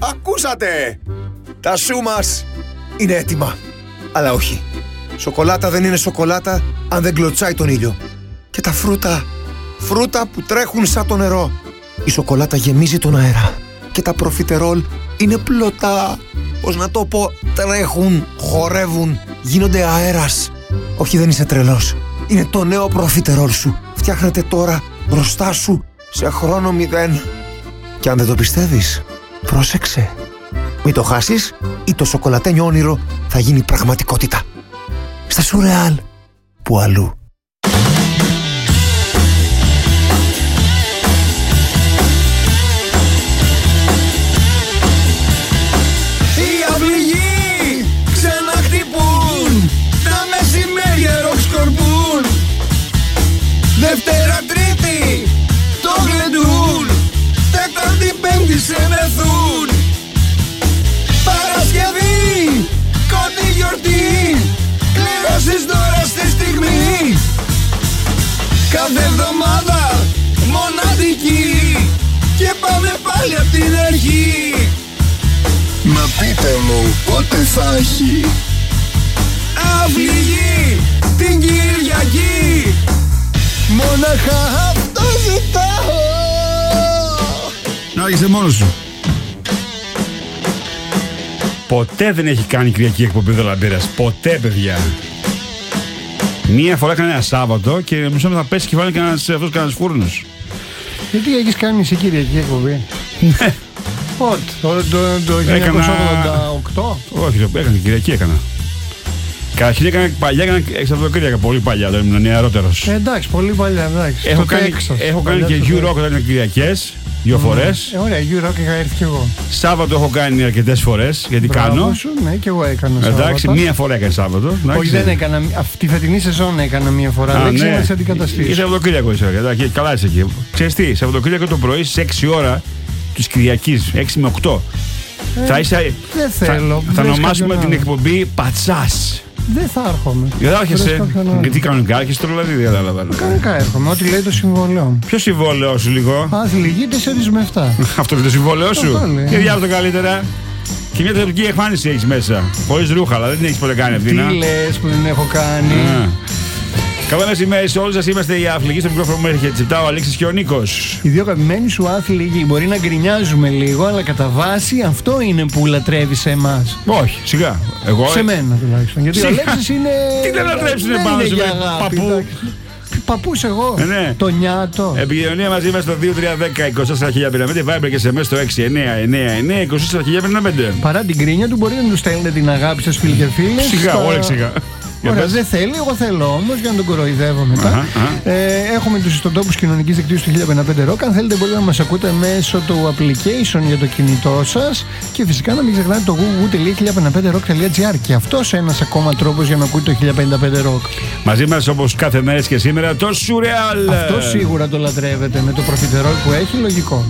Ακούσατε! Τα σου μας είναι έτοιμα. Αλλά όχι. Σοκολάτα δεν είναι σοκολάτα αν δεν κλωτσάει τον ήλιο. Και τα φρούτα που τρέχουν σαν το νερό. Η σοκολάτα γεμίζει τον αέρα. Και τα προφιτερόλ είναι πλωτά. Πώς να το πω, τρέχουν, χορεύουν, γίνονται αέρας. Όχι, δεν είσαι τρελός. Είναι το νέο προφιτερόλ σου. Φτιάχνεται τώρα μπροστά σου σε χρόνο 0. Και αν δεν το πιστεύεις, πρόσεξε. Μην το χάσεις ή το σοκολατένιο όνειρο θα γίνει πραγματικότητα. Στα Σουρεάλ, που αλλού. Οι αυληγοί ξαναχτυπούν, τα μεσημέρια ροκσκορπούν. Δευτέρα Τρίτη το γλεντούν, Τέταρτη Πέμπτη σε μεθούν. Παρασκευή, κότι γιορτή, κληρώσεις τώρα στη στιγμή. Κάθε εβδομάδα μοναδική και πάμε πάλι απ' την αρχή. Μα πείτε μου πότε θα έχει αυληγή την Κυριακή. Μόναχα αυτό ζητάω. Να είσαι μόνος σου. Ποτέ δεν έχει κάνει Κυριακή εκπομπή Δολαμπύρας. Ποτέ, παιδιά. Μία φορά έκανε ένα Σάββατο και νομίζω να θα πέσει και βάλει κανένας φούρνος. Γιατί έχεις κάνει εσύ Κυριακή εκπομπή? Ναι. Πότε? Το 1988? Όχι, έκανε Κυριακή έκανα. Καταρχήν έκανα Σαββατοκύριακα, πολύ παλιά, όταν ήμουν νεαρότερος. Εντάξει, πολύ παλιά, εντάξει. Έχω κάνει και Euro όταν ήταν Κυριακές, 2 φορές. Ωραία, Euro είχα έρθει κι εγώ. Σάββατο έχω κάνει αρκετές φορές, γιατί κάνω. Σου, ναι, και εγώ έκανα Σάββατο. Εντάξει, μία φορά έκανε Σάββατο. Όχι, δεν έκανα. Αυτή τη φετινή σεζόν έκανα μία φορά. Δεν ξέρω να σε αντικαταστήσω. Ή Σαββατοκύριακο είσαι, εντάξει, καλά είσαι εκεί. Ξέρεις τι, Σαββατοκύριακο το πρωί στις 6 ώρα της Κυριακής, 6 με 8. Δεν θέλω. Θα ονομάσουμε την εκπομπή Πατσάς. Δεν θα έρχομαι. Δεν άρχεσαι. Γιατί κανονικά άρχεσαι το δηλαδή, δεν καταλαβαίνω. Κανονικά έρχομαι, ό,τι λέει το συμβόλαιό μου. Ποιο συμβόλαιό σου λίγο? Αθλητική 4 με 7. Αυτό είναι το συμβόλαιό σου. Τι διάβολο καλύτερα. Και μια τηλεοπτική εμφάνιση έχεις μέσα. Χωρίς ρούχα, αλλά δεν την έχεις ποτέ κάνει αυτή. Τι λες που δεν έχω κάνει. Καλό μεσημέρι σε όλους σας. Είμαστε οι Αθλητικοί στο μικρόφωνο μου έρχεται Τσιπτά, ο Αλέξης και ο Νίκος. Οι δύο αγαπημένοι σου άθλητοι. Μπορεί να γκρινιάζουμε λίγο, αλλά κατά βάση αυτό είναι που λατρεύει σε εμάς. Όχι, σιγά. Εγώ... Σε μένα τουλάχιστον. Γιατί ο Αλέξης είναι. Τι δεν λατρέψουνε πάνω σου, παππού. Παππούς εγώ, το νιάτο. Επικοινωνία μαζί μας στο 2310-24.055, Viber και SMS στο 6999-24.055. Παρά την κρίνια του, μπορείτε να του στέλνετε την αγάπη σας, φίλοι και φίλες. Σιγά, όλα σιγά. Ωραία, δεν θέλει, εγώ θέλω όμως για να τον κοροϊδεύω μετά. Έχουμε τους ιστοτόπους κοινωνικής δικτύωσης του 1055 Rock. Αν θέλετε μπορείτε να μας ακούτε μέσω του application για το κινητό σας. Και φυσικά να μην ξεχνάτε το www.1055rock.gr. Και αυτός ένας ακόμα τρόπος για να ακούτε το 1055 Rock. Μαζί μας όπως κάθε μέρα και σήμερα το Σουρεάλ. Αυτό σίγουρα το λατρεύετε με το προφιτερόλ που έχει, λογικό.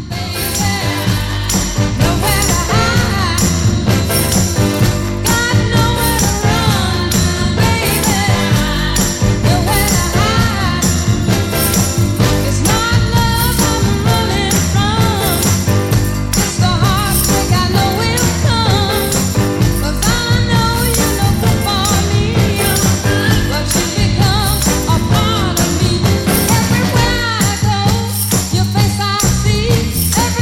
Everywhere I go, your face I see.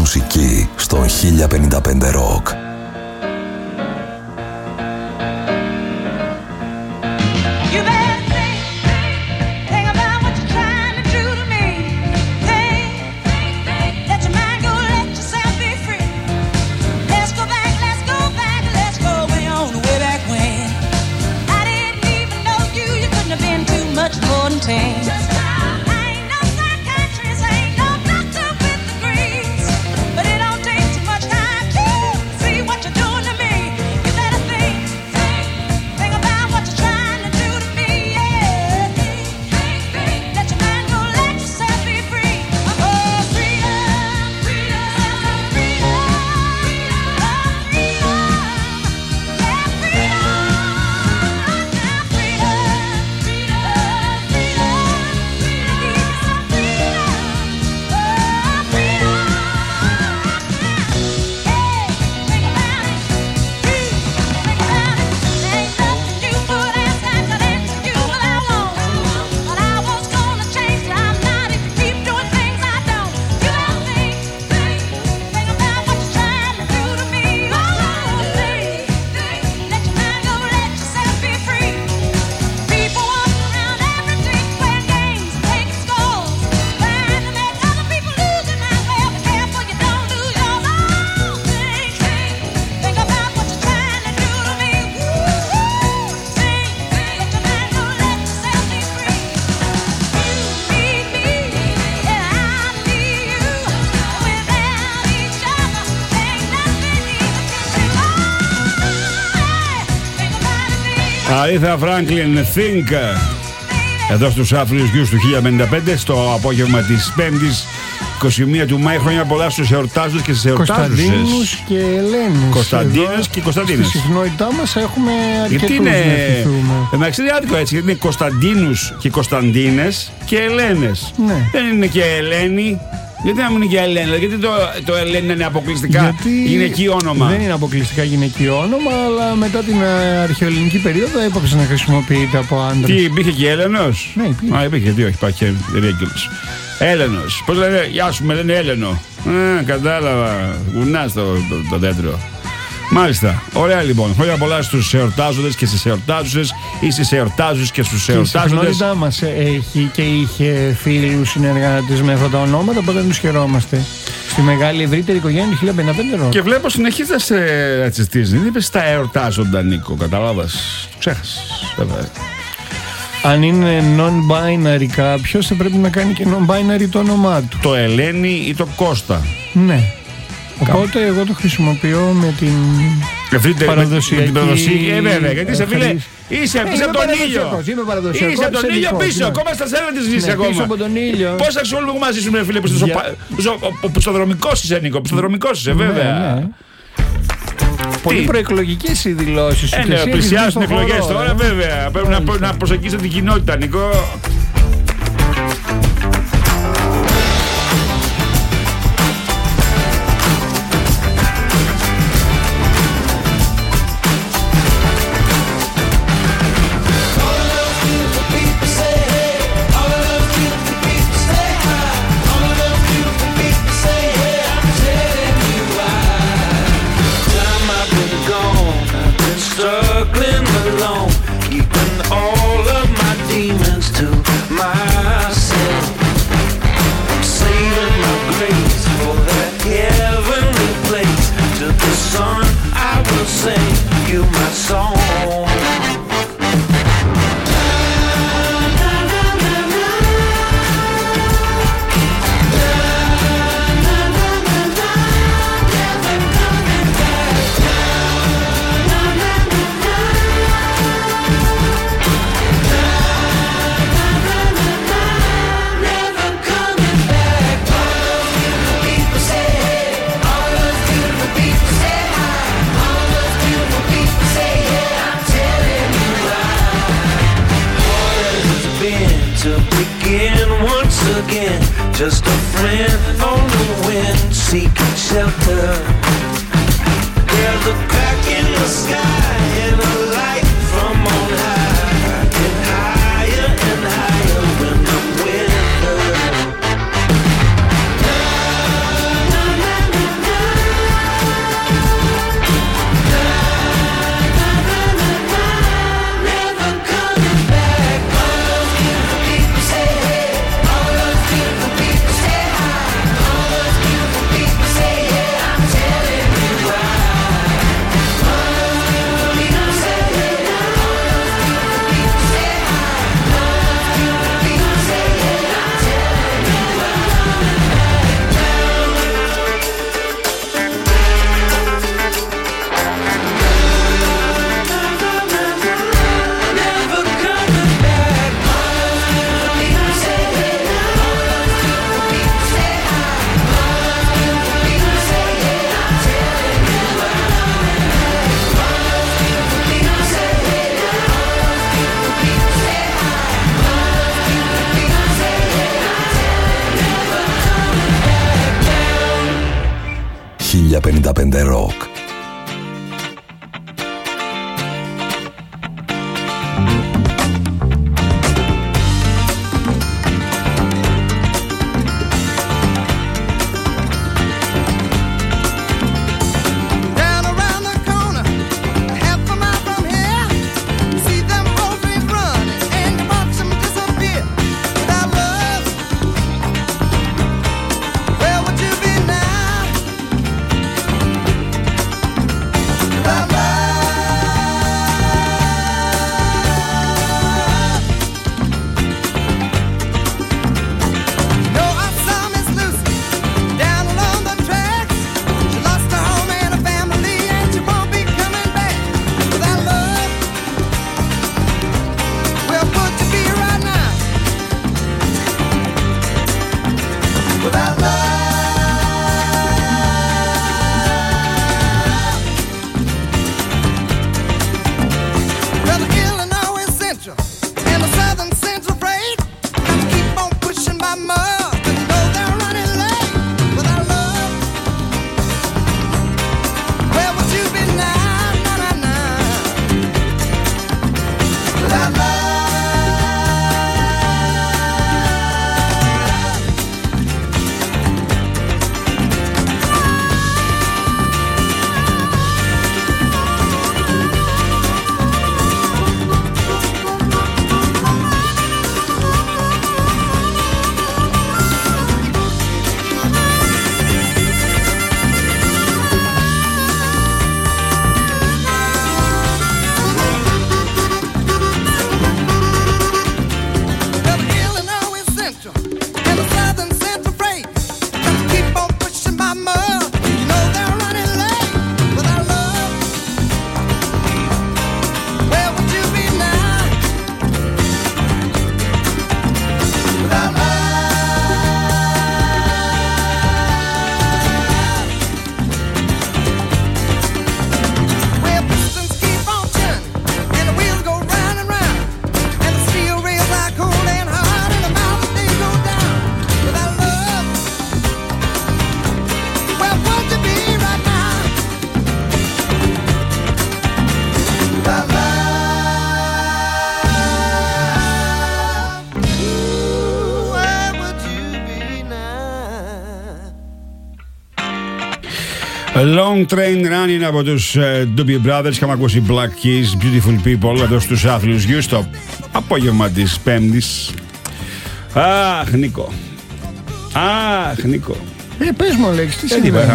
μουσική στον 1055 Rock. But it don't take too much time to see what you're doing to me. Αρίθα Φράγκλιν, Think. Εδώ στους Άφριλους Γιους του 1055, στο απόγευμα της 5ης 21 του Μάη. Χρόνια πολλά στους εορτάζους και στις εορτάζουσες. Κωνσταντίνους και Ελένες. Κωνσταντίνες και Κωνσταντίνες. Στη συχνότητά μας έχουμε αρκετούς να ευχηθούμε. Εντάξει, είναι άδικο έτσι, γιατί είναι Κωνσταντίνους και Κωνσταντίνες και Ελένες. Ναι. Δεν είναι και Ελένη. Γιατί να μην είναι και Ελένη, γιατί το Ελένη είναι αποκλειστικά γυναικείο όνομα. Δεν είναι αποκλειστικά γυναικείο όνομα, αλλά μετά την αρχαιοελληνική περίοδο έπαψε να χρησιμοποιείται από άντρες. Τι, υπήρχε και Έλενος? Ναι, υπήρχε. Α, υπήρχε, τι, όχι, υπάρχει και Ρέγγελος. Έλενος. Πώς λένε, γεια σου, με λένε Έλενο. Κατάλαβα. Γουνάς το δέντρο. Μάλιστα. Ωραία λοιπόν. Χρόνια πολλά στους εορτάζοντες και στις εορτάζουσες ή στις εορτάζους και στους εορτάζοντες. Η συχνότητά μας έχει και είχε φίλους συνεργάτες με αυτά τα ονόματα, οπότε τους χαιρόμαστε. Στη μεγάλη ευρύτερη οικογένεια του 1055 Rock. Και βλέπω συνεχίζεσαι να τσιστείς. Δεν είπες τα εορτάζοντα, Νίκο. Καταλάβας. Το ξέχασες. Αν είναι non-binary κάποιος, θα πρέπει να κάνει και non-binary το όνομά του. Το Ελένη ή το Κώστα. Ναι. Οπότε εγώ το χρησιμοποιώ με την παραδοσιακή. Βέβαια, γιατί είσαι φίλε. Είσαι πίσω από τον ήλιο. Είμαι παραδοσιακός. Είσαι από τον ήλιο πίσω. Ακόμα στα σέρνα της ζεις ακόμα. Πίσω από τον ήλιο. Πώς θα αξιολογούμε μαζί σου, φίλε, ο πιστοδρομικός είσαι, Νίκο. Πιστοδρομικός είσαι, βέβαια. Πολύ προεκλογικές οι δηλώσεις σου. Πλησιάζουν εκλογές τώρα, βέβαια. Πρέπει να προσεγγίσετε την κοινότητα, Νίκο. Just a friend on the wind, seeking shelter. There's a crack in the sky and a light from on high, get higher and higher when I'm with her. Na, na, na, na, Rock. Long Train Running από τους Doobie Brothers. Είχαμε ακούσει Black Keys, Beautiful People εδώ στους άθλιους γιους στο απόγευμα της Πέμπτης. Αχ, Νίκο. Αχ, Νίκο. Πες μου, Αλέξη, τι συμβαίνει?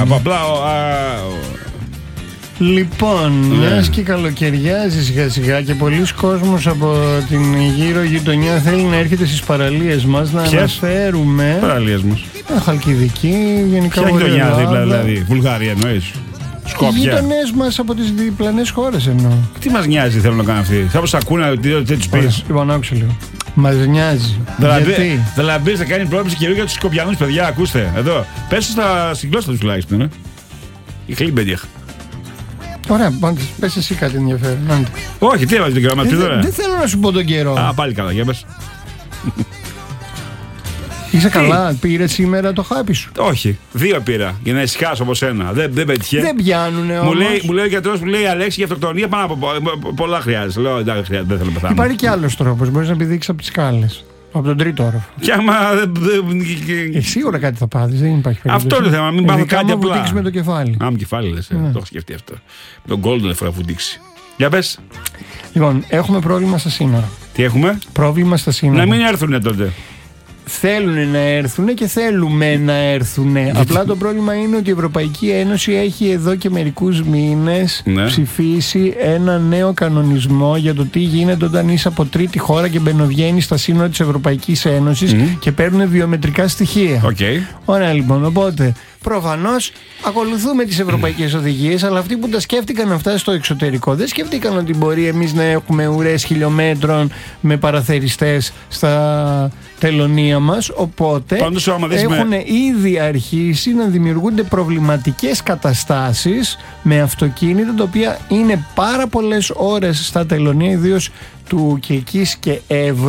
Λοιπόν, μιας και καλοκαιριάζει σιγά σιγά και πολλοί κόσμος από την γύρω γειτονιά θέλει να έρχεται στις παραλίες μας, να αναφέρουμε. Παραλίες μας. Χαλκιδική, γενικά. Ποια γειτονιά δίπλα, δηλαδή? Βουλγαρία εννοείς? Σκόπια. Οι γειτονές μας από τις διπλανές χώρες εννοώ. Τι μας νοιάζει, θέλουν να κάνουν αυτοί? Θα μας ακούνε, τι τους πεις? Λοιπόν, άκουσε λίγο. Μας νοιάζει. Γιατί? Δηλαδή θα κάνει πρόβληση καιρού για τους Σκοπιανούς, παιδιά, ακούστε. Εδώ. Πες στην γλώσσα τους τουλάχιστον. Η Χλίμπεντιχ. Ωραία, πες εσύ κάτι ενδιαφέρον. Όχι, τι έβαζε τον καιρό μας τώρα? Δεν θέλω να σου πω τον καιρό. Α, πάλι καλά, για πες. Είσαι καλά, πήρε σήμερα το χάπι σου? Όχι, 2 πήρα για να ησυχάσω από σένα. Δεν πέτυχε. Δεν πιάνουνε όμως. Μου λέει ο γιατρός, μου λέει Αλέξη για αυτοκτονία πάνω από πολλά χρειάζεται. Λέω εντάξει, δεν θέλω να πεθάνω. Υπάρχει και άλλος τρόπος, μπορείς να πηδήξεις από τις σκάλες. Από τον τρίτο όροφο. Και άμα. Σίγουρα κάτι θα πάθεις, δεν υπάρχει περίπτωση. Αυτό είναι το θέμα, μην πάθω κάτι απλά. Να βουτήξεις με το κεφάλι. Με κεφάλι λες, το έχω σκεφτεί αυτό. Με τον Golden φορά βουτήξει. Για πες. Λοιπόν, έχουμε πρόβλημα στα σύνορα. Τι έχουμε? Πρόβλημα στα σύνορα. Να μην έρθουνε τότε. Θέλουν να έρθουν και θέλουμε να έρθουν. Απλά το πρόβλημα είναι ότι η Ευρωπαϊκή Ένωση έχει εδώ και μερικούς μήνες ψηφίσει ένα νέο κανονισμό για το τι γίνεται όταν είσαι από τρίτη χώρα και μπαινοβγαίνεις στα σύνορα της Ευρωπαϊκής Ένωσης και παίρνουν βιομετρικά στοιχεία. Ωραία, λοιπόν, οπότε προφανώς ακολουθούμε τις ευρωπαϊκές οδηγίες, αλλά αυτοί που τα σκέφτηκαν αυτά στο εξωτερικό δεν σκέφτηκαν ότι μπορεί εμείς να έχουμε ουρές χιλιόμετρων με παραθεριστές στα τελωνία μας, οπότε έχουν ήδη αρχίσει να δημιουργούνται προβληματικές καταστάσεις με αυτοκίνητα τα οποία είναι πάρα πολλές ώρες στα τελωνία, ιδίως του Κιλκής και Εύρου,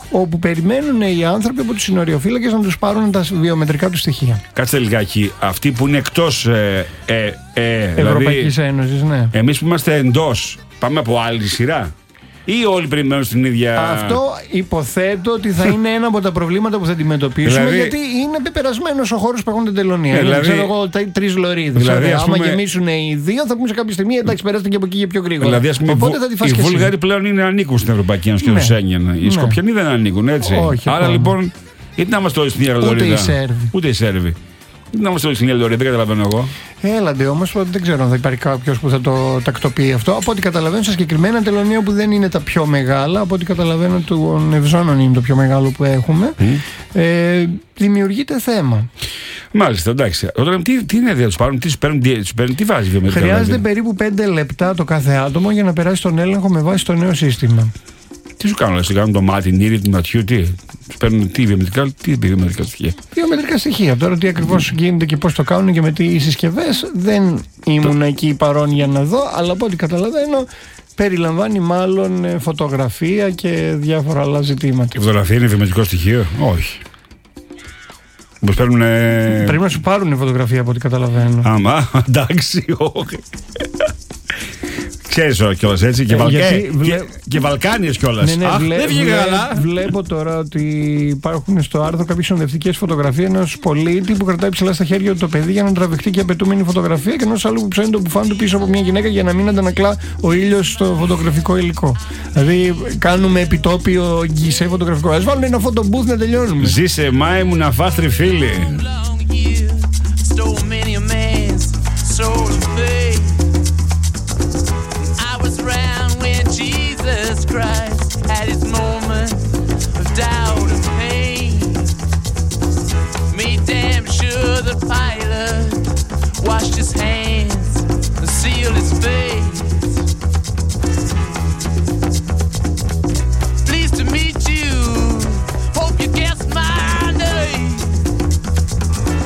όπου περιμένουν οι άνθρωποι από τους συνοριοφύλακες να τους πάρουν τα βιομετρικά του στοιχεία. Κάτσε λιγάκι. Αυτοί που είναι εκτός Ευρωπαϊκής δηλαδή, Ένωσης, ναι. εμείς που είμαστε εντός, πάμε από άλλη σειρά. Ή όλοι περιμένουν στην ίδια. Αυτό υποθέτω ότι θα είναι ένα από τα προβλήματα που θα αντιμετωπίσουμε. Δηλαδή, γιατί είναι πεπερασμένος ο χώρος που έχουν την τελωνία. Δηλαδή, ξέρω εγώ, 3 λωρίδες. δηλαδή, άμα πούμε, γεμίσουν οι 2, θα πούμε σε κάποια στιγμή εντάξει, περάστε και από εκεί και πιο γρήγορα. Δηλαδή, ας πούμε, οπότε θα τη φας οι και εσύ. Βούλγαροι πλέον ανήκουν στην Ευρωπαϊκή Ένωση και Ναι. στο Σέγγεν. Οι Σκοπιανοί δεν ανήκουν, έτσι. Όχι, άρα ακόμα. λοιπόν, γιατί να είμαστε όλοι στην ίδια λωρίδα. Ούτε οι Σέρβοι. Ούτε οι Σέρβοι. Γιατί να είμαστε όλοι στην ίδια λωρίδα, δεν καταλαβαίνω εγώ. Έλαντε όμως, δεν ξέρω αν θα υπάρχει κάποιος που θα το τακτοποιεί αυτό. Από ό,τι καταλαβαίνω, στα συγκεκριμένα τελωνία που δεν είναι τα πιο μεγάλα, από ό,τι καταλαβαίνω, του Ευζώνων είναι το πιο μεγάλο που έχουμε, δημιουργείται θέμα. Μάλιστα, εντάξει. Όταν, τι είναι, τους πάρουν, τι παίρνουν, τι βάζει βιομετρικά. Χρειάζεται δηλαδή. περίπου 5 λεπτά το κάθε άτομο για να περάσει τον έλεγχο με βάση το νέο σύστημα. Τι σου κάνουν, σου κάνουν το μάτι, νύρι, του ματιού, τι. Τους παίρνουν τι βιομετρικά στοιχεία. Βιομετρικά στοιχεία. Τώρα τι ακριβώς γίνεται και πώς το κάνουν και με τι συσκευές, δεν ήμουν εκεί παρόν για να δω, αλλά από ό,τι καταλαβαίνω, περιλαμβάνει μάλλον φωτογραφία και διάφορα άλλα ζητήματα. Η φωτογραφία είναι βιομετρικό στοιχείο, όχι. Πώς παίρνουν. Πρέπει να σου πάρουν φωτογραφία από ό,τι καταλαβαίνω. Άμα, εντάξει, όχι. Ξέρεις κιόλας έτσι και Βαλκάνιες κιόλας. Ναι, δεν βγήκε καλά. Βλέπω τώρα ότι υπάρχουν στο άρθρο κάποιες συνοδευτικές φωτογραφίες ενός πολίτη που κρατάει ψηλά στα χέρια του το παιδί για να τραβηχτεί και απαιτούμενη φωτογραφία και ενός άλλου που ψάχνει το μπουφάν του πίσω από μια γυναίκα για να μην αντανακλά ο ήλιος στο φωτογραφικό υλικό. Δηλαδή κάνουμε επιτόπιο γκισέ φωτογραφικό. Ας βάλουν ένα φωτομπούθ να τελειώνουμε. Ζήσε μάη μου να φας τριφύλι. Christ had his moment of doubt and pain. Made damn sure the pilot washed his hands and sealed his face. Pleased to meet you. Hope you guessed my name.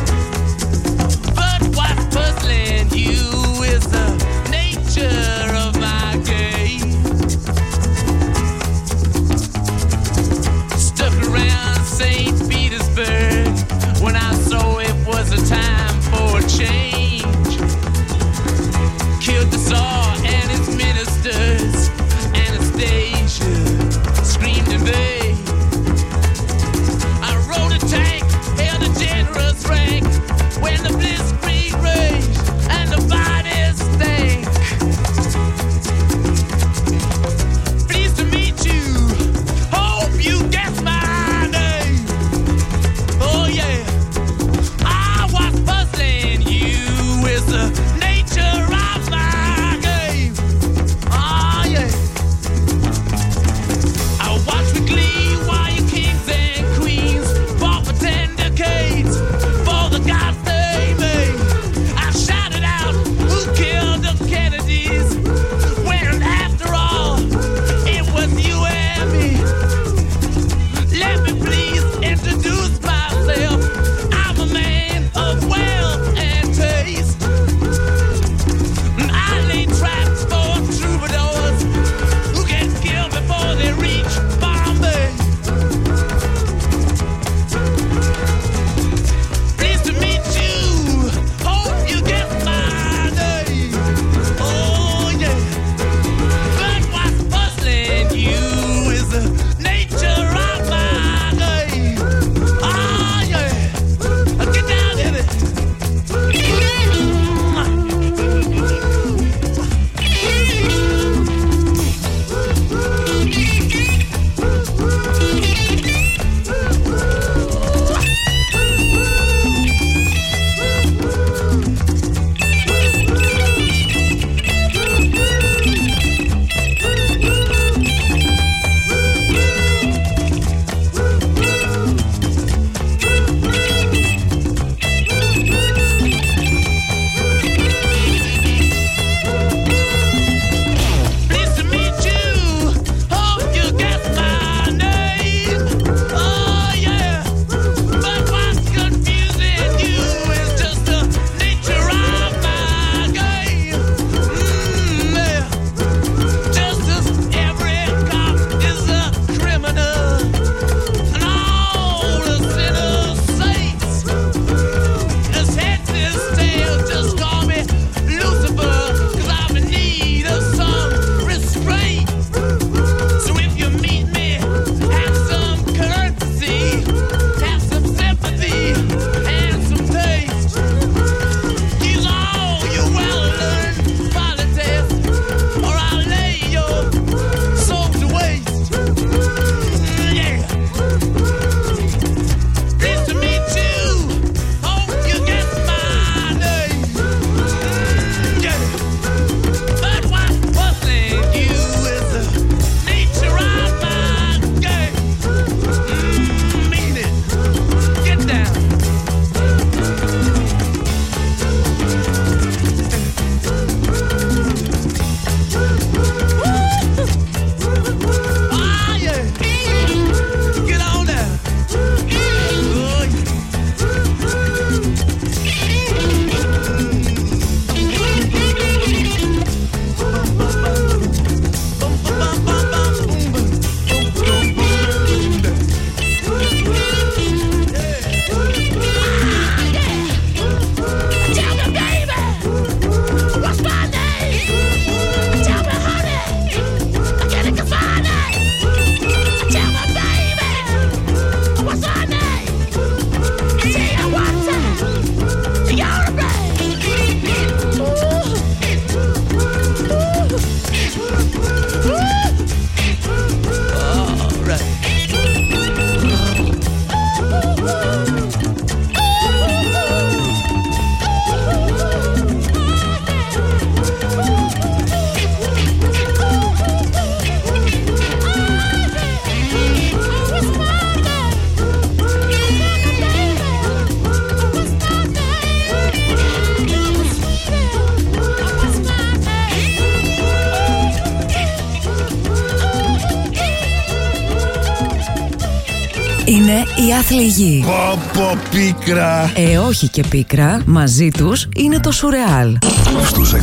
Είναι η άθλη γη. Πω πίκρα. Όχι και πίκρα, μαζί τους είναι το σουρεάλ. Στους 105,5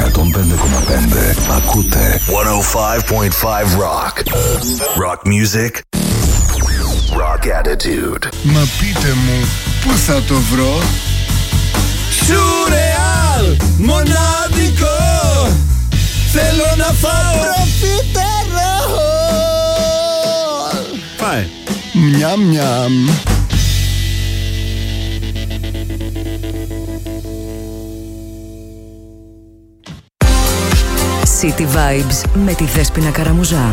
ακούτε 105.5 Rock. Rock music. Rock attitude. Μα πείτε μου, πού θα το βρω? Σουρεάλ, μοναδικό. Θέλω να φάω προφιτερόλ. Πάει. Μιαμ μιαμ. City Vibes με τη Δέσποινα Καραμουζά.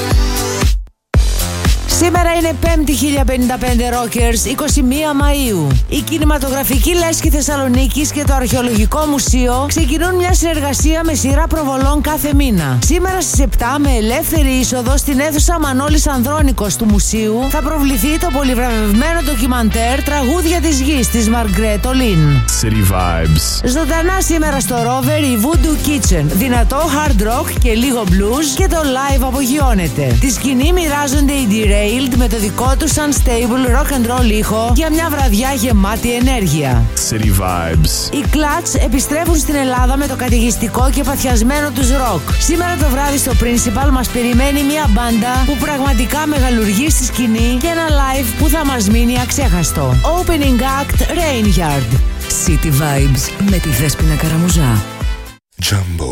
Σήμερα είναι 5η 1055 Rockers, 21 Μαΐου. Η κινηματογραφική λέσχη Θεσσαλονίκης και το Αρχαιολογικό Μουσείο ξεκινούν μια συνεργασία με σειρά προβολών κάθε μήνα. Σήμερα στις 7 με ελεύθερη είσοδο στην αίθουσα Μανώλης Ανδρώνικος του Μουσείου θα προβληθεί το πολυβραβευμένο ντοκιμαντέρ «Τραγούδια της Γης» της Μαργκρέτ Ολίν. City Vibes. Ζωντανά σήμερα στο Rover η Voodoo Kitchen. Δυνατό hard rock και λίγο blues και το live απογειώνεται. Τη σκηνή μοιράζονται οι D-Ray με το δικό τους unstable rock and roll ήχο για μια βραδιά γεμάτη ενέργεια. City Vibes. Οι Clutch επιστρέφουν στην Ελλάδα με το καταιγιστικό και παθιασμένο τους rock. Σήμερα το βράδυ στο Principal μας περιμένει μια μπάντα που πραγματικά μεγαλουργεί στη σκηνή και ένα live που θα μας μείνει αξέχαστο. Opening act Rainyard. City Vibes με τη Δέσποινα Καραμουζά. Jumbo.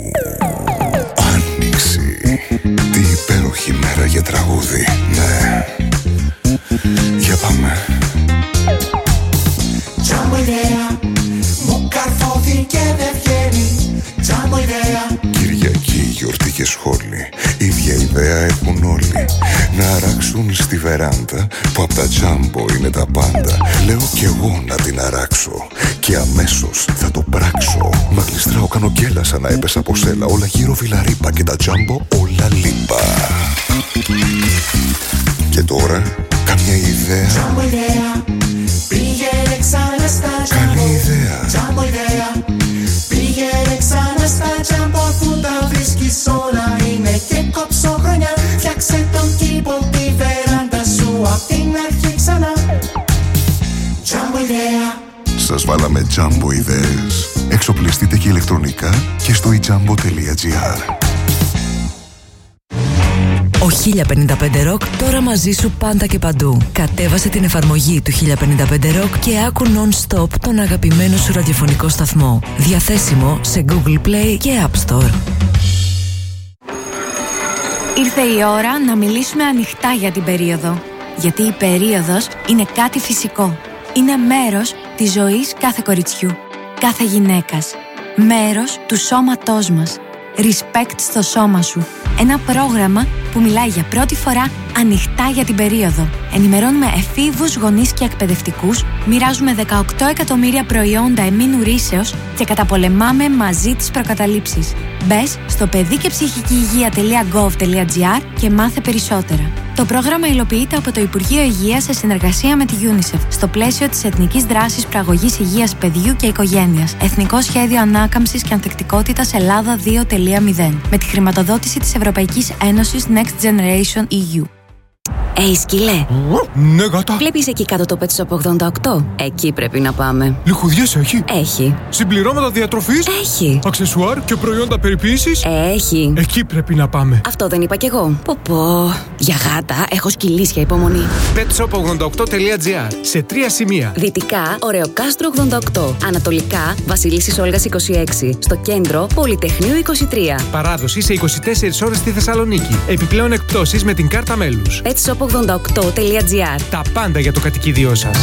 Άνοιξη. Τι υπέροχη μέρα για τραγούδι. Ναι. Για πάμε. Τζάμπο ιδέα. Μου καρφώθηκε και δεν βγαίνει. Τζάμπο ιδέα. Κυριακή, γιορτή και σχόλη. Ίδια ιδέα έχουν όλοι. Να αράξουν στη βεράντα που απ' τα τζάμπο είναι τα πάντα. Λέω κι εγώ να την αράξω και αμέσως θα το πράξω. Μα γλιστράω, κάνω γκέλα σαν να έπεσα από σέλα. Όλα γύρω βιλαρίπα και τα τζάμπο όλα λίπα. Και τώρα καμιά ιδέα. Τζάμπο ιδέα. Πήγαινε ξανά στα τζάμπο. Καλή ιδέα. Τζάμπο ιδέα. Πήγαινε ξανά στα τζάμπο αφού τα βρίσκεις όλα. Είναι και κοψοχρονιά. Φτιάξε τον κήπο, τη βεράντα σου απ' την αρχή ξανά. Τζάμπο ιδέα. Σας βάλαμε τζάμπο ιδέες. Εξοπλιστείτε και ηλεκτρονικά και στο ijambo.gr. Ο 1055 Rock τώρα μαζί σου πάντα και παντού. Κατέβασε την εφαρμογή του 1055 Rock και άκου non-stop τον αγαπημένο σου ραδιοφωνικό σταθμό. Διαθέσιμο σε Google Play και App Store. Ήρθε η ώρα να μιλήσουμε ανοιχτά για την περίοδο. Γιατί η περίοδος είναι κάτι φυσικό. Είναι μέρος της ζωής κάθε κοριτσιού, κάθε γυναίκας. Μέρος του σώματός μας. Respect στο σώμα σου. Ένα πρόγραμμα που μιλάει για πρώτη φορά ανοιχτά για την περίοδο. Ενημερώνουμε εφήβους, γονείς και εκπαιδευτικούς, μοιράζουμε 18 εκατομμύρια προϊόντα εμήνου ρήσεως και καταπολεμάμε μαζί τις προκαταλήψεις. Μπες στο παιδικεψυχικηυγεία.gov.gr και μάθε περισσότερα. Το πρόγραμμα υλοποιείται από το Υπουργείο Υγείας σε συνεργασία με τη UNICEF στο πλαίσιο της Εθνικής Δράσης Προαγωγής Υγείας Παιδιού και Οικογένειας. Εθνικό Σχέδιο Ανάκαμψης και Ανθεκτικότητας Ελλάδα 2.0. Με τη χρηματοδότηση της Ευρωπαϊκής Ένωσης Next Generation EU. Σκυλέ. Ναι, γάτα. Βλέπεις εκεί κάτω το Pet Shop 88? Εκεί πρέπει να πάμε. Λιχουδιές έχει? Έχει. Συμπληρώματα διατροφής? Έχει. Αξεσουάρ και προϊόντα περιποίησης? Έχει. Εκεί πρέπει να πάμε. Αυτό δεν είπα κι εγώ. Πω. Για γάτα έχω σκυλίσια υπομονή. petshop88.gr. Σε 3 σημεία. Δυτικά, Ωρεοκάστρο 88. Ανατολικά, Βασιλίσσης Όλγας 26. Στο κέντρο, Πολυτεχνείου 23. Παράδοση σε 24 ώρες στη Θεσσαλονίκη. Επιπλέον εκπτώσεις με την κάρτα μέλους. petshop88.gr. Τα πάντα για το κατοικίδιό σας.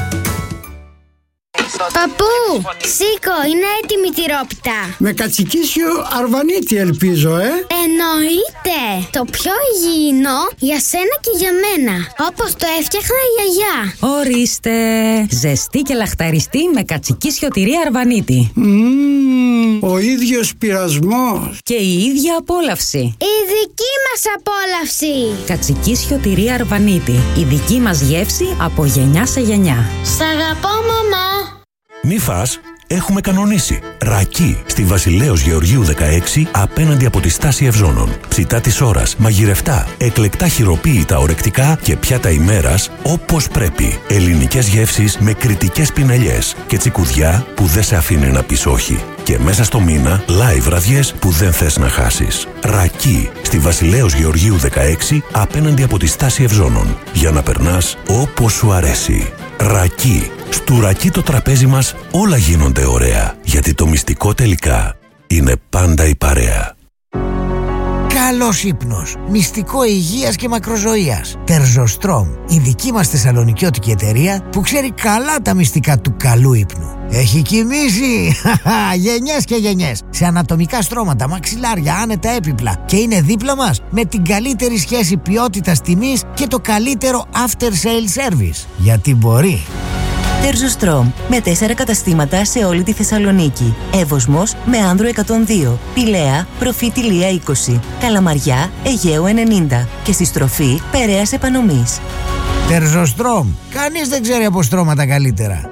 Παππού, σήκω, είναι έτοιμη η τυρόπιτα. Με κατσικίσιο αρβανίτη ελπίζω, Εννοείται. Το πιο υγιεινό για σένα και για μένα. Όπως το έφτιαχνα η γιαγιά. Ορίστε. Ζεστή και λαχταριστή με κατσικίσιο τυρί αρβανίτη. Ο ίδιος πειρασμός. Και η ίδια απόλαυση. Η δική μας απόλαυση. Κατσικίσιο τυρί αρβανίτη. Η δική μας γεύση από γενιά σε γενιά. Σ' αγαπώ, μαμά. Μη φας, έχουμε κανονίσει. Ρακί στη Βασιλέως Γεωργίου 16 απέναντι από τη στάση Ευζώνων. Ψητά της ώρας, μαγειρευτά, εκλεκτά χειροποίητα ορεκτικά και πιάτα ημέρας όπως πρέπει. Ελληνικές γεύσεις με κριτικές πινελιές και τσικουδιά που δεν σε αφήνει να πεις όχι. Και μέσα στο μήνα, live βραδιές που δεν θες να χάσεις. Ρακί στη Βασιλέως Γεωργίου 16 απέναντι από τη στάση Ευζώνων. Για να περνάς όπως σου αρέσει. Ρακί. Στου Ρακί το τραπέζι μας όλα γίνονται ωραία. Γιατί το μυστικό τελικά είναι πάντα η παρέα. Καλός ύπνος, μυστικό υγείας και μακροζωίας. Τερζοστρόμ, η δική μας θεσσαλονικιώτικη εταιρεία που ξέρει καλά τα μυστικά του καλού ύπνου. Έχει κοιμήσει γενιές και γενιές σε ανατομικά στρώματα, μαξιλάρια, άνετα έπιπλα και είναι δίπλα μας με την καλύτερη σχέση ποιότητας τιμής και το καλύτερο after sale service. Γιατί μπορεί. Τερζοστρόμ, με 4 καταστήματα σε όλη τη Θεσσαλονίκη. Εύωσμος με Άνδρο 102, Πηλαία, Προφήτη Λία 20, Καλαμαριά, Αιγαίου 90 και στη στροφή Περαίας Επανομής. Τερζοστρόμ, κανείς δεν ξέρει από στρώματα καλύτερα.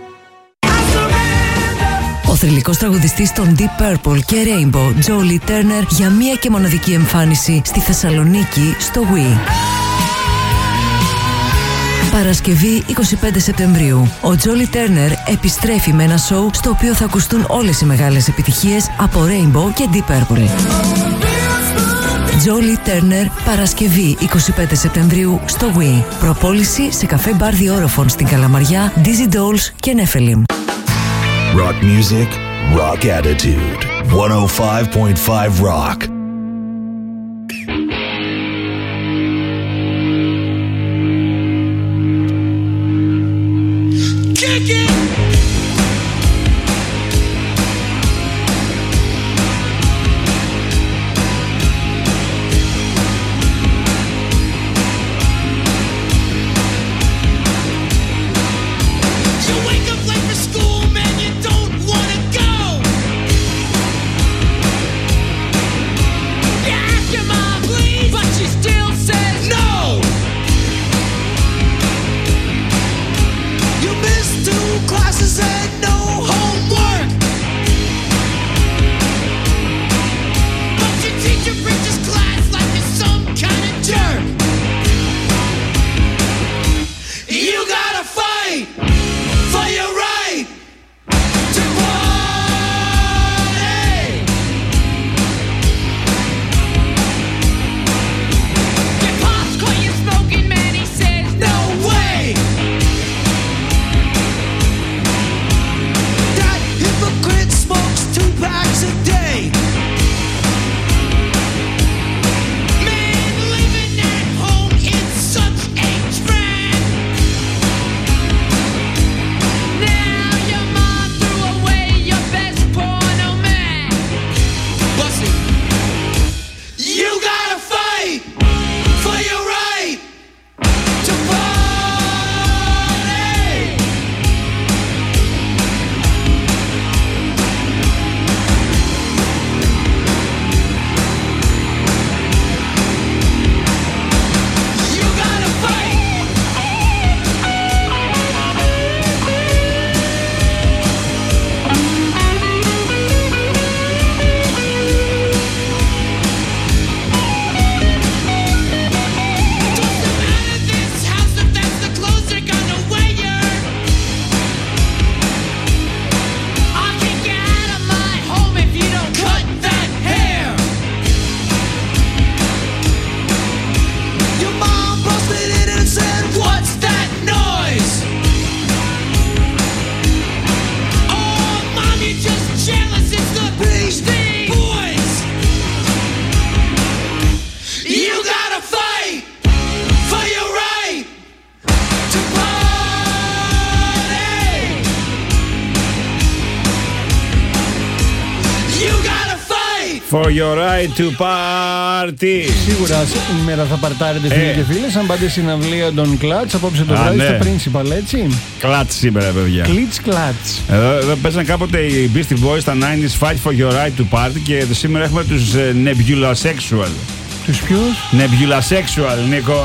Ο θρυλικός τραγουδιστής των Deep Purple και Rainbow, Jolie Turner, για μία και μοναδική εμφάνιση στη Θεσσαλονίκη στο Wii. Παρασκευή 25 Σεπτεμβρίου. Ο Jolie Turner επιστρέφει με ένα σοου στο οποίο θα ακουστούν όλες οι μεγάλες επιτυχίες από Rainbow και Deep Purple. Jolie Turner, Παρασκευή 25 Σεπτεμβρίου στο Wii. Προπόληση σε καφέ μπαρ Διόροφων στην Καλαμαριά, Dizzy Dolls και Nephilim. Rock music, rock attitude. 105.5 Rock. Kick it! For your right to party. Σίγουρα σήμερα θα παρτάρετε φίλοι και φίλες. Αν πάτε στην αυλία των Κλατς απόψε το βράδυ στο Principal, έτσι. Κλατς σήμερα, παιδιά. Κλατς. Εδώ παίζαν κάποτε οι Beastie Boys στα 90s Fight for your right to party και σήμερα έχουμε τους Nebula Sexual. Τους ποιους? Nebula Sexual, Νίκο.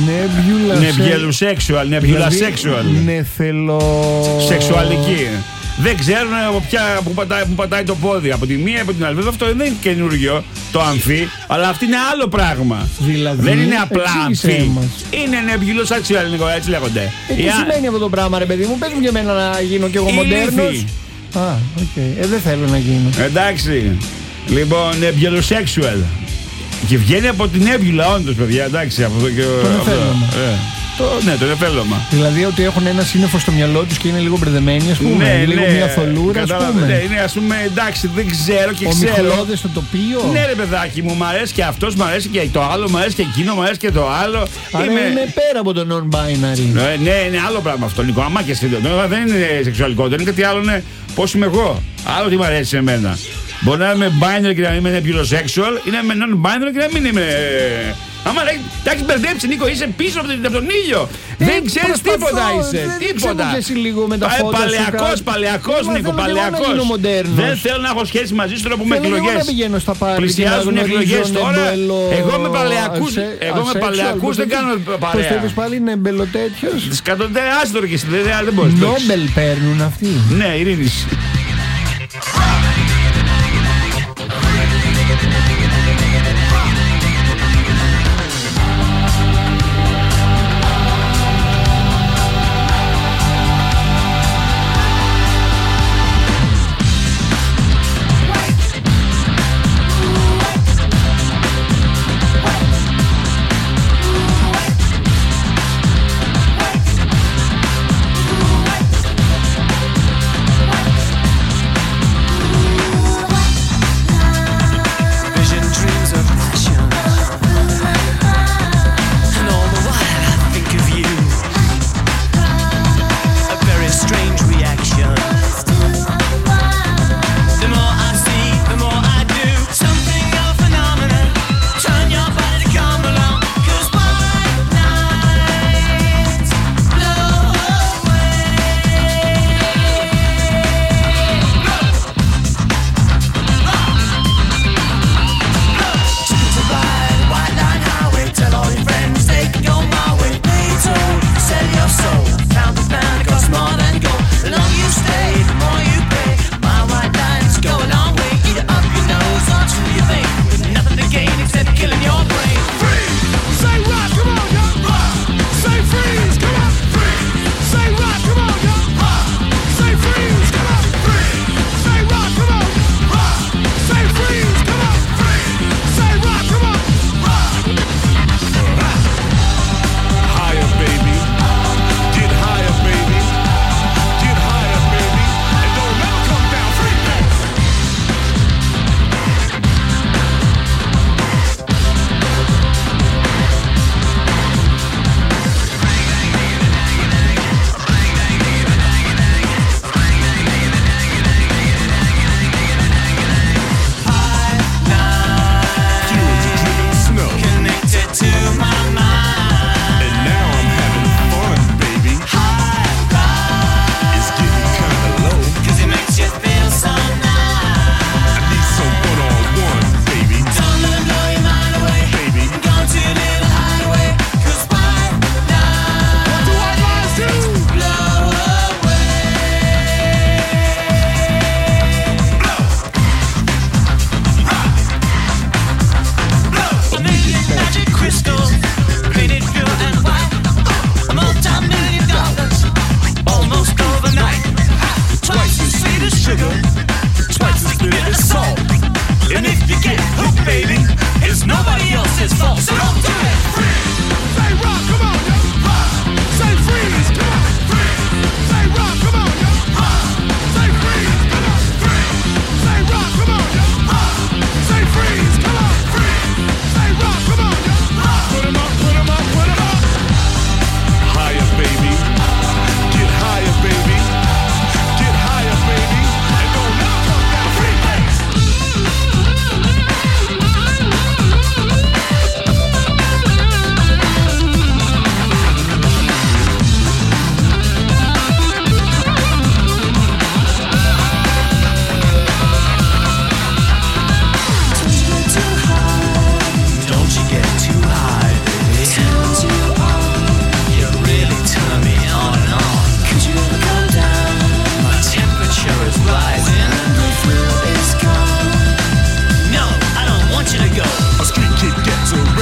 Nebula Sexual. Nebula Sexual. Νεφελο... Σεξουαλική. δεν ξέρουν που πατάει το πόδι. Από τη μία από την άλλη. Βέβαια αυτό δεν είναι καινούργιο το αμφί, αλλά αυτή είναι άλλο πράγμα. Δηλαδή, δεν είναι απλά αμφί. Είναι nebulous sexual, Νίκο, έτσι λέγονται. Τι σημαίνει αυτό το πράγμα, ρε παιδί μου, πες μου και εμένα να γίνω κι εγώ μοντέρνος. Δεν θέλω να γίνω. Εντάξει. Λοιπόν, nebulous sexual. Και βγαίνει από την έμπιουλα, όντως, παιδιά, εντάξει. Από το νεφέλωμα. Ναι, το νεφέλωμα. Δηλαδή ότι έχουν ένα σύννεφο στο μυαλό τους και είναι λίγο μπερδεμένοι, ας πούμε. Ναι, λίγο μια θολούρα, ας πούμε. Ναι, είναι, ας πούμε, εντάξει, δεν ξέρω και ξέρω. Ομιχλώδες στο τοπίο. Ναι, ρε παιδάκι μου, μ' αρέσει και αυτός, μ' αρέσει και το άλλο, μ' αρέσει και εκείνο, μ' αρέσει και το άλλο. Άρα είναι πέρα από το non-binary. Ναι, είναι άλλο πράγμα αυτό, Νικό. Αμά και δεν είναι σεξουαλικότητα, είναι κάτι άλλο, είναι πώς είμαι εγώ. Άλλο τι μ' αρέσει σε μένα. Μπορεί να είμαι binary και να μην είμαι heterosexual, ή να είμαι non-binary και να μην είμαι. Άμα τα έχεις μπερδέψει, Νίκο, είσαι πίσω από τον ήλιο. Δεν ξέρεις τίποτα είσαι. Τίποτα. Παλαιακός, Νίκο, παλαιακός. Δεν θέλω να έχω σχέση μαζί σου τώρα που με εκλογές. Πλησιάζουν οι εκλογές τώρα. Εγώ με παλαιακούς δεν κάνω παρέα. Πώς το είπες πάλι, είναι μπελοτέτιος. Άστορο και εσύ, δεν μπορείς. Νόμπελ παίρνουν αυτοί. Ναι, ειρήνης.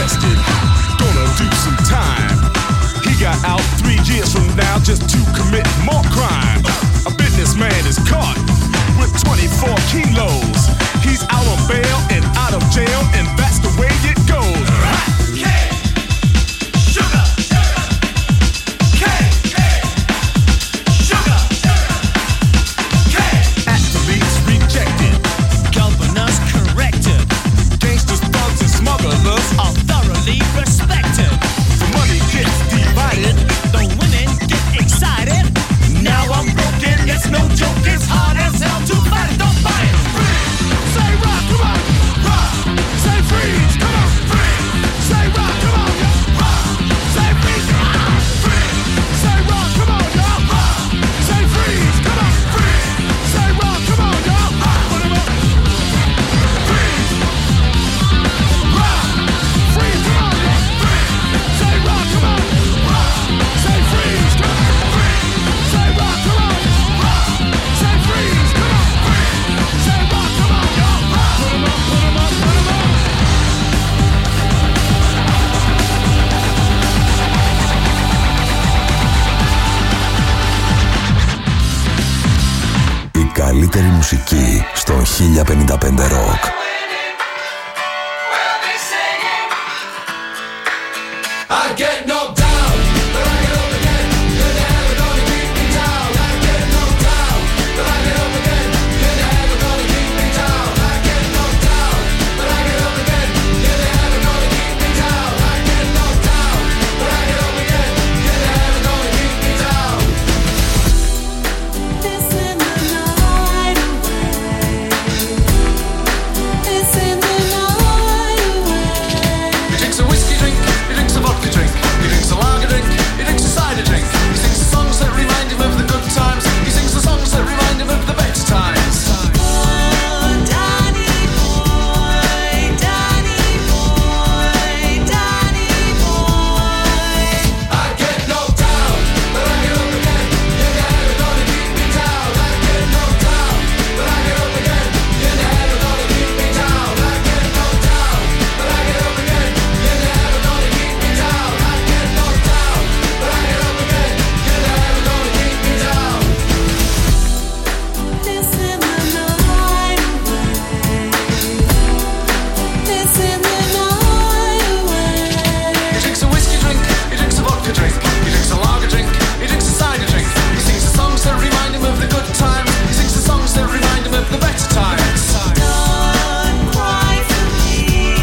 arrested. Gonna do some time. He got out 3 years from now just to commit more crime. A businessman is caught with 24 kilos. He's out on bail and out of jail, and that's the way it goes. Sugar, K, sugar, K. Athletes rejected, governors corrected, gangsters, thugs, and smugglers are thoroughly respected. The money gets divided, the women get excited. Now I'm broken, it's no joke, it's hard as hell to fight it. Don't fight it. Say rock, come on, rock. Say freeze, come on, freeze. Say rock, come on, yeah, rock. Say freeze, come on, freeze. Say rock, come on, yeah, rock. Say freeze, come on, freeze. Say rock, come on, yeah, rock. Put 'em up. Freeze, rock. Freeze, come on, yeah, freeze. Say rock, come on, rock. Say freeze, come on, freeze. Say rock, come on, rock. Say freeze, come on, freeze. Say rock, come on, yeah, rock. Put 'em up, put 'em up, put 'em up. Η καλύτερη μουσική στο 1055 Rock. I get knocked down, but I get up again. You're never gonna keep me down. I get knocked down, but I get up again. You're never gonna keep me down. I get knocked down, but I get up again. You're never gonna keep me down. I get knocked down, but I get up again. You're never gonna keep me down. Listen the night away. Listen the night away. He drinks a whiskey drink, he drinks a vodka drink, he drinks a lager drink, he drinks a cider drink. He sings the songs that remind him of the good times. He sings the songs that remind him of the better times. Oh, Danny boy, Danny boy, Danny boy. I get knocked down, but I get up again. You're never gonna keep me down. I get knocked down, but I get up again. You're never gonna keep me down. I get knocked down, but I get up again. You're never gonna keep me down. I get knocked down, but I get up again. You're never gonna keep me down. Listen the night away. Listen the night away. He drinks a whiskey drink, he drinks a vodka drink, he drinks a lager drink, he drinks a cider drink. He sings the songs that remind him of the good times. He sings the songs that remind him of the better times. Don't cry for me,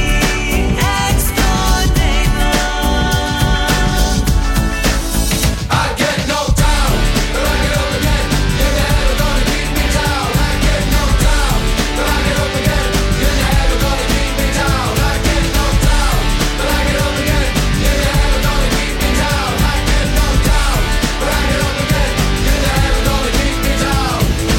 explanation. I get knocked down, but I get up again. You're never gonna keep me down. I get knocked down, but I get up again. You're never gonna keep me down. I get knocked down, but I get up again. You're never gonna keep me down. I get knocked down, but I get up again. You're never gonna keep me down.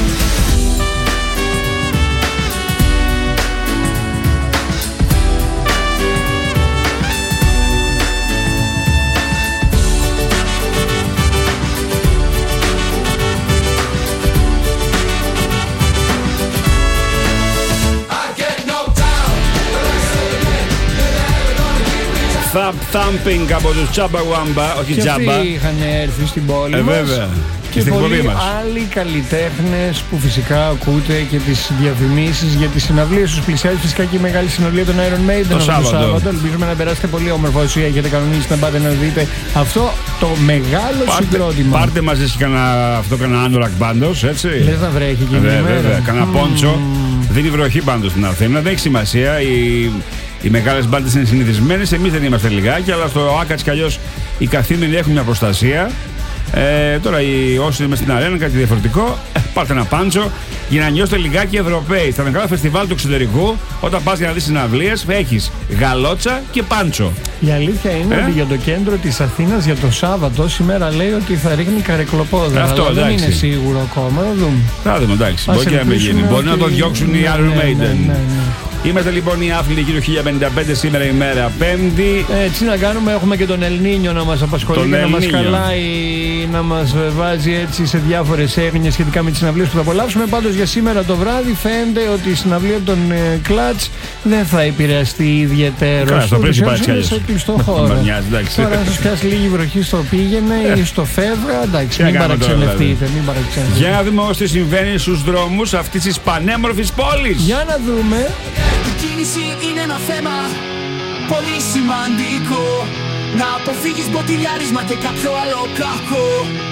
I get knocked down, but I get up again. You're never gonna keep me down. Thump thumping από τους Τζάμπα Wamba, όχι Και Τζάμπα. αυτοί είχαν έρθει στην πόλη μας. Βέβαια. Και στην εκπομπή πολλοί μας. άλλοι καλλιτέχνες που φυσικά ακούτε και τις διαφημίσεις για τις συναυλίες τους. Πλησιάζει φυσικά και η μεγάλη συναυλία των Iron Maiden Το Σάββατο. Ελπίζουμε να περάσετε πολύ όμορφα όσοι έχετε κανονίσει να πάτε να δείτε αυτό το μεγάλο συγκρότημα. Πάρτε μαζί σας κανένα άνορακ πάντως, έτσι. Λες να βρέχει και μια Βέβαια, μέρα. κανένα πόντσο. Δίνει βροχή πάντως στην Αθήνα, δεν έχει σημασία. Οι μεγάλες μπάντες είναι συνηθισμένες, εμείς δεν είμαστε λιγάκι, αλλά στο άκατς κι αλλιώς οι καθήμενοι έχουν μια προστασία. Τώρα όσοι είναι στην αρένα κάτι διαφορετικό, πάρτε ένα πάντσο για να νιώσετε λιγάκι Ευρωπαίοι. Στα μεγάλα φεστιβάλ του εξωτερικού, όταν πας για να δεις συναυλίες, έχεις γαλότσα και πάντσο. Η αλήθεια είναι ότι για το κέντρο της Αθήνας για το Σάββατο σήμερα λέει ότι θα ρίχνει καρεκλοπόδρα. Αυτό, αλλά δεν εντάξει. είναι σίγουρο ακόμα. Να δούμε. Θα δούμε, εντάξει. Ας Μπορεί και να μην γίνει. ελπίσουμε Μπορεί να το ότι- διώξουν οι ναι, Iron ναι, Maiden. ναι, ναι, ναι. Είμαστε λοιπόν οι Αθλητικοί του 1055 σήμερα ημέρα Πέμπτη. Έτσι να κάνουμε, έχουμε και τον Ελνίνιο να μας απασχολεί και να μας χαλάει, να μας βάζει έτσι σε διάφορες έγνοιες σχετικά με τις συναυλίες που θα απολαύσουμε. Πάντως για σήμερα το βράδυ φαίνεται ότι η συναυλία των Κλατς δεν θα επηρεαστεί ιδιαιτέρως. Το πριν υπάρχει σε κλειστό χώρο. Τώρα αν σας πιάσει λίγη βροχή στο πήγαινε ή στο φεύγα, εντάξει, μην παραξενευτείτε. Για να δούμε όμως τι συμβαίνει στους δρόμους αυτής της πανέμορφης πόλης. Για να δούμε. Η κίνηση είναι ένα θέμα πολύ σημαντικό. Να αποφύγεις μποτιλιάρισμα και κάποιο άλλο κακό.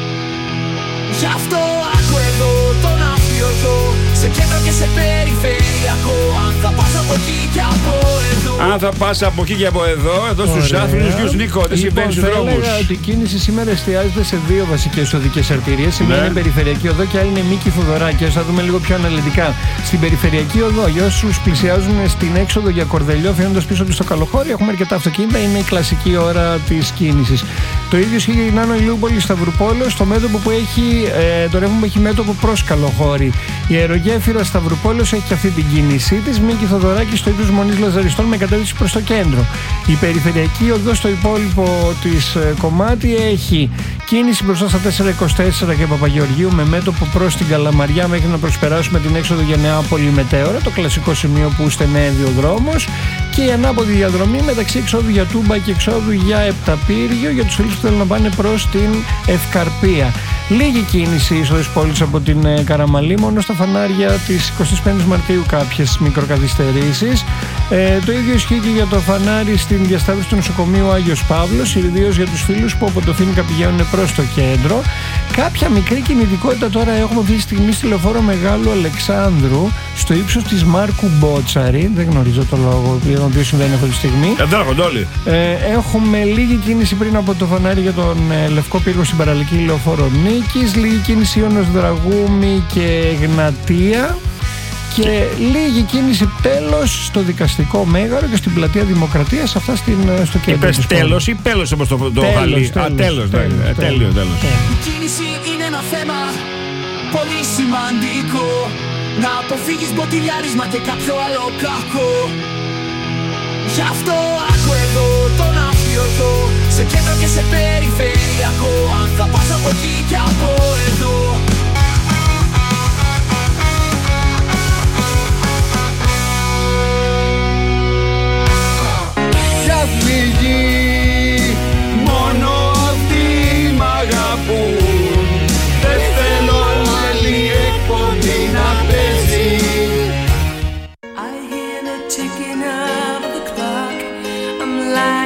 Γι' αυτό άκου εδώ τον αφιωζώ, σε κέντρο και σε περιφερειακό. Αν θα πας από εκεί και από εδώ. Αν θα πας από εκεί και από εδώ, εδώ στους Άθλους Γιους Νίκο, τι συμβαίνει στους δρόμους. Θα έλεγα ότι η κίνηση σήμερα εστιάζεται σε δύο βασικές οδικές αρτηρίες. Η μία είναι η περιφερειακή οδό και άλλη είναι Μίκη Θοδωράκη. Θα δούμε λίγο πιο αναλυτικά. Στην περιφερειακή οδό, για όσους πλησιάζουν στην έξοδο για Κορδελιό, φαίνοντας πίσω του στο Καλοχώρι, έχουμε αρκετά αυτοκίνητα. Είναι η κλασική ώρα της κίνησης. Το ίδιο ισχύει για την Άνω Ηλιούπολη Σταυρουπόλεως, στο μέτωπο που έχει το ρεύμα που έχει μέτωπο προς Καλοχώρι. Η αερογέφυρα Σταυρουπόλεως έχει και αυτή την κίνησή της. Μίκη Θοδωράκη στο ύψος Μονής Λαζαριστών με κατεύθυνση προς το κέντρο. Η περιφερειακή οδό στο υπόλοιπο της κομμάτι έχει κίνηση μπροστά στα 424 και Παπαγεωργίου με μέτωπο προς την Καλαμαριά μέχρι να προσπεράσουμε την έξοδο για Νεάπολη Μετέωρα, το κλασικό σημείο που στενεύει ο δρόμος. Και η ανάποδη διαδρομή μεταξύ εξόδου για Τούμπα και εξόδου για Επταπύργιο για τους φίλους που θέλουν να πάνε προς την Ευκαρπία. Λίγη κίνηση είσοδος πόλης από την Καραμαλή, μόνο στα φανάρια της 25ης Μαρτίου κάποιες μικροκαθυστερήσεις. Το ίδιο ισχύει και για το φανάρι στην διασταύρωση του νοσοκομείου Άγιος Παύλος, ιδίως για τους φίλους που από το Θήνικα πηγαίνουν προς το κέντρο. Κάποια μικρή κινητικότητα τώρα έχουμε αυτή τη στιγμή στη λεωφόρο Μεγάλου Αλεξάνδρου, στο ύψος της Μάρκου Μπότσαρη. Δεν γνωρίζω το λόγο για τον οποίο συμβαίνει αυτή τη στιγμή. Έχουμε λίγη κίνηση πριν από το φανάρι για τον Λευκό Πύργο στην παραλική λεωφόρο Νίκης, λίγη κίνηση Ιώνος Δραγούμη και Εγνατία. Και λίγη κίνηση τέλος στο Δικαστικό Μέγαρο και στην Πλατεία Δημοκρατίας, αυτά στο κέντρο. Είπες τέλος ή πέλος όπως το γαλλί. Τέλος. Η κίνηση είναι ένα θέμα πολύ σημαντικό. Να αποφύγεις μποτιλιάρισμα και κάποιο άλλο κακό. Γι' αυτό άκου εδώ τον αφιωζώ, σε κέντρο και σε περιφερειακό. Αν θα πας από εκεί και από εδώ. Μόνο αυτοί μ' αγαπούν. Δεν θέλω άλλη εκπομπή να παίζει. I hear the ticking of the clock. I'm lying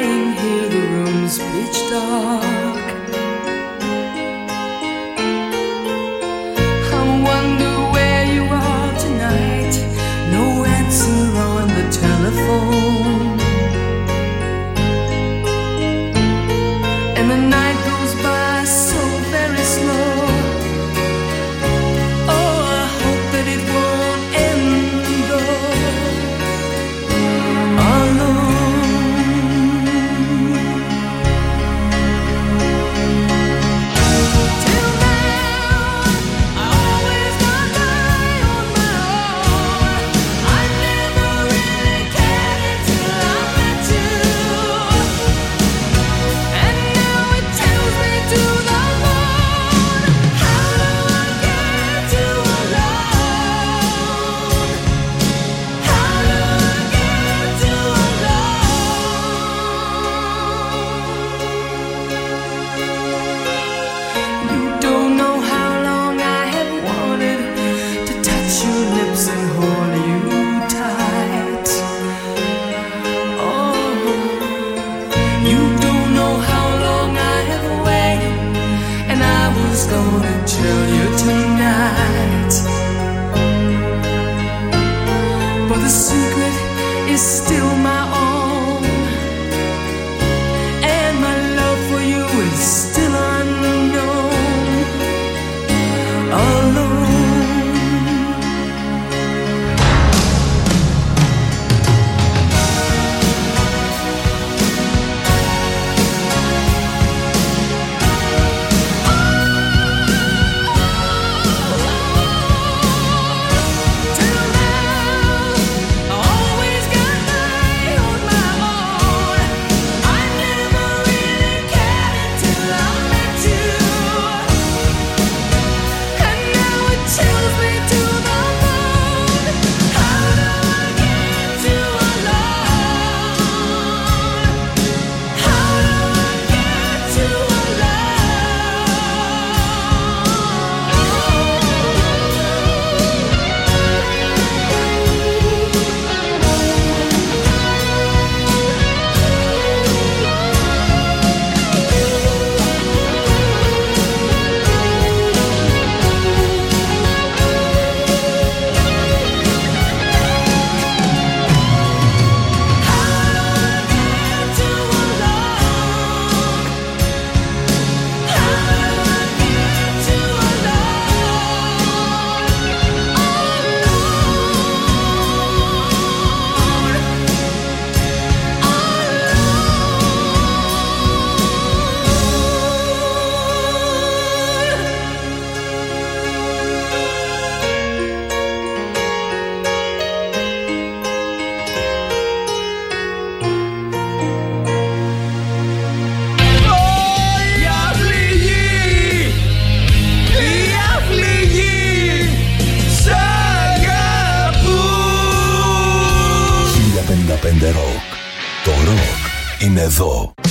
εδώ.